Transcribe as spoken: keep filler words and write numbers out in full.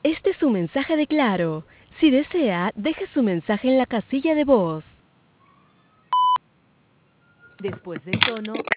Este es su mensaje de Claro. Si desea, deje su mensaje en la casilla de voz. Después del tono,